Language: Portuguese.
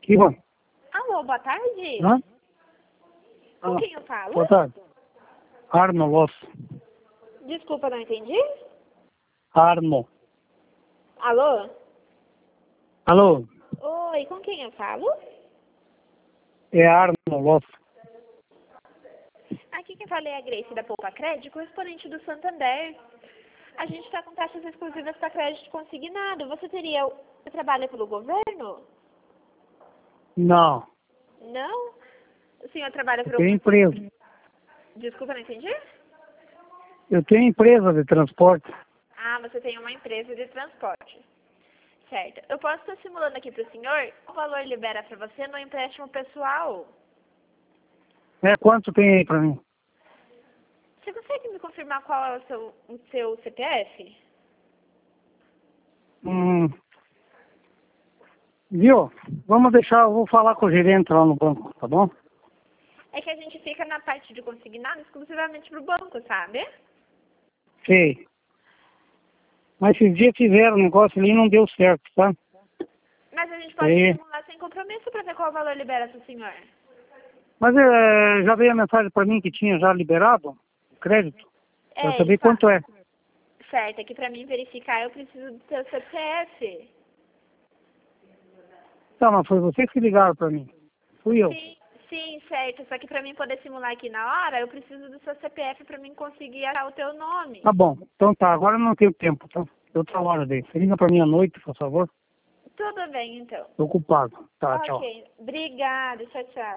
Ivan. Alô, boa tarde. Hã? Com quem eu falo? Boa tarde. Arno Loss. Desculpa, não entendi. Arno. Alô? Alô? Oi, com quem eu falo? É Arno Loss. Aqui quem fala é a Grace da Poupa Crédito, correspondente do Santander. A gente está com taxas exclusivas para crédito consignado. Você trabalha pelo governo? Não. Não? O senhor trabalha Eu por tenho alguma... empresa. Desculpa, não entendi? Eu tenho empresa de transporte. Ah, você tem uma empresa de transporte. Certo. Eu posso estar simulando aqui para o senhor o valor libera para você no empréstimo pessoal. Quanto tem aí pra mim? Você consegue me confirmar qual é o seu CPF? Viu? Vamos deixar, eu vou falar com o gerente lá no banco, tá bom? É que a gente fica na parte de consignado exclusivamente pro banco, sabe? Sei. Mas esses dias fizeram um negócio ali e não deu certo, tá? Mas a gente pode Aí. simular sem compromisso para ver qual valor libera pro senhor. Mas já veio a mensagem pra mim que tinha já liberado o crédito. Quero saber Tá. quanto é. Certo, é que para mim verificar eu preciso do seu CPF. Tá, mas foi vocês que ligaram pra mim. Fui eu. Sim, certo. Só que para mim poder simular aqui na hora, eu preciso do seu CPF para mim conseguir achar o teu nome. Tá bom. Então tá, agora eu não tenho tempo, tá? Outra hora daí. Você liga pra mim à noite, por favor. Tudo bem, então. Tô ocupado. Tá, tchau. Ok. Obrigada. Tchau, tchau.